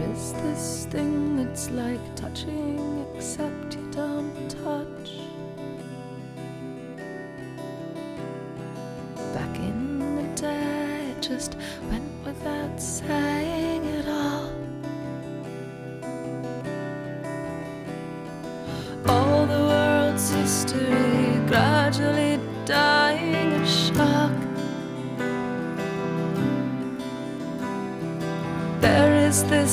is this thing that's like touching, except you don't touch. Back in the day, it just went without saying it all. All the world's history gradually dying of shock. There is this